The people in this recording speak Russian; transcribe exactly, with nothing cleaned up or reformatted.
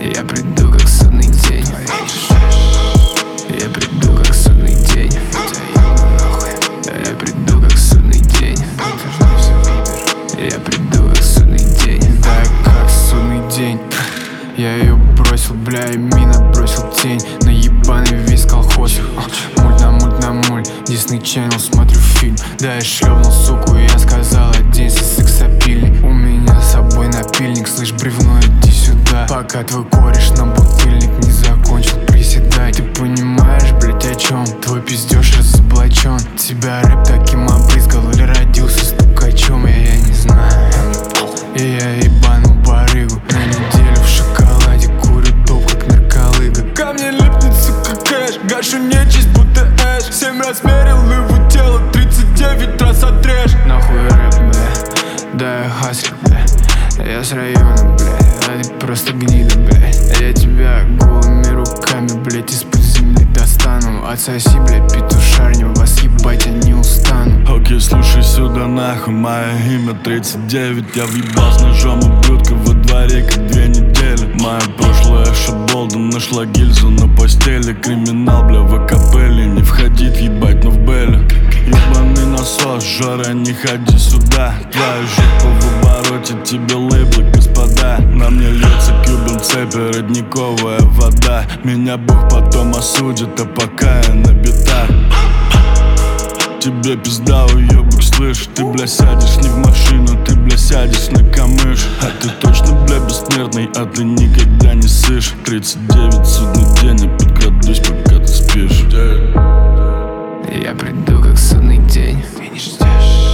Я приду как судный день. Я приду как судный день. Я приду как судный день. Я приду как судный день. Да, как судный день. Я ее бросил, бля, и мина бросил тень на ебаный весь колхоз. а, Мульт на мульт на мульт, Disney Channel, смотрю фильм. Да, я шлёпнул суку, и я сказал, оденься, сексапильник. У меня с собой напильник, слышь, бревно, иди сюда. Пока твой кореш на бутыльник не закончил приседать. Ты понимаешь, блять, о чем? Твой пиздеж разоблачен. Тебя рэп таким обрызгал или родился стукачом, я, я не знаю. И я ебанул барыгу на неделю в шоколаде, курю топ, как нарколыга. Ко мне липнет, сука, кэш, гашу нечисть, будто эш. Семь раз мерил его тело, тридцать девять раз отрежь. Нахуй рэп, бля, да я хаслю, бля. Я с района, бля, а ты просто гнида, бля. Я тебя голыми руками, блять, из-под земли достану. Отсоси, блядь, петушарню, вас ебать, я не устану. Окей, слушай сюда нахуй, мое имя тридцать девять. Я въебал с ножом ублюдка во дворе, как две недели. Мое прошлое шаболда, нашла гильзу на постели. Криминал, бля, в акапелле, не входить, ебать, но в беле. Ебаный насос, Жора, не ходи сюда. Твою жопу в обороте, тебе лейблы, господа. На мне льется Кюбен цепи, родниковая вода. Меня Бог потом осудит, а пока я на битах. Тебе пизда, уёбок, слышь. Ты, бля, сядешь не в машину, ты, бля, сядешь на камыш. А ты точно, бля, бессмертный, а ты никогда не сышь. Тридцать девять, судный день, я подкрадусь, пока ты спишь. Я приду как судный день. Ты не ждешь.